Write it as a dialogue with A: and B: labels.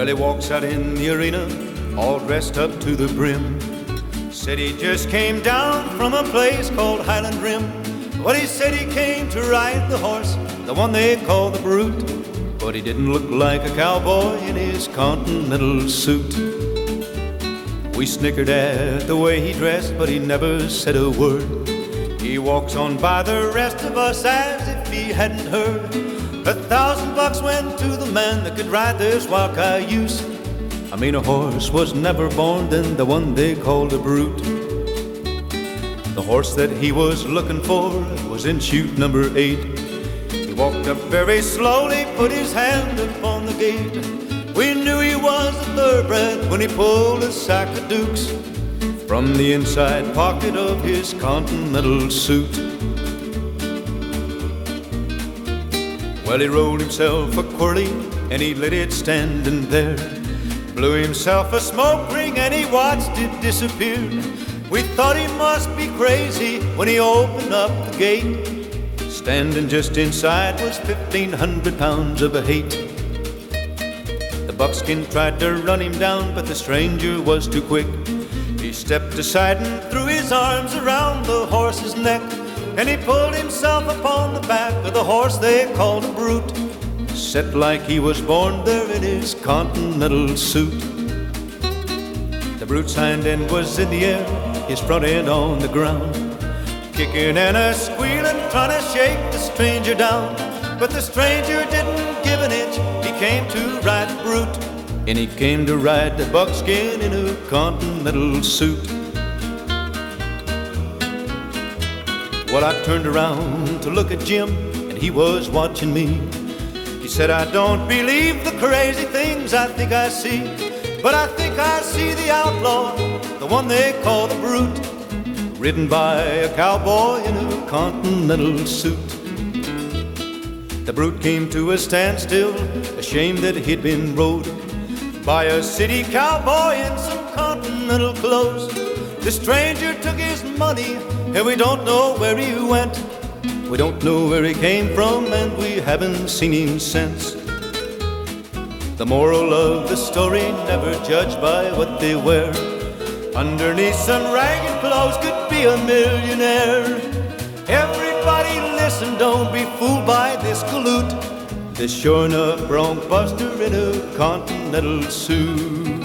A: Well, he walks out in the arena, all dressed up to the brim. Said he just came down from a place called Highland Rim. Well, he said he came to ride the horse, the one they call the Brute. But he didn't look like a cowboy in his continental suit. We snickered at the way he dressed, but he never said a word. He walks on by the rest of us as if he hadn't heard. $1,000 went to the man that could ride this wild cayuse. I mean, a horse was never born than the one they called a Brute. The horse that he was looking for was in chute number 8. He walked up very slowly, put his hand upon the gate. We knew he was a thoroughbred when he pulled a sack of dukes from the inside pocket of his continental suit. Well, he rolled himself a quirly and he let it standing there. Blew himself a smoke ring and he watched it disappear. We thought he must be crazy when he opened up the gate. Standing just inside was 1,500 pounds of hate. The buckskin tried to run him down, but the stranger was too quick. He stepped aside and threw his arms around the horse's neck, and he pulled himself upon the back of the horse they called a Brute, set like he was born there in his continental suit. The Brute's hind end was in the air, his front end on the ground, kicking and a-squealing, trying to shake the stranger down. But the stranger didn't give an inch. He came to ride the Brute, and he came to ride the buckskin in a continental suit. Well, I turned around to look at Jim, and he was watching me. He said, I don't believe the crazy things I think I see, but I think I see the outlaw, the one they call the Brute, ridden by a cowboy in a continental suit. The Brute came to a standstill, ashamed that he'd been rode by a city cowboy in some continental clothes. The stranger took his money, and we don't know where he went. We don't know where he came from, and we haven't seen him since. The moral of the story, never judge by what they wear. Underneath some ragged clothes could be a millionaire. Everybody listen, don't be fooled by this galoot, this sure enough bronc buster in a continental suit.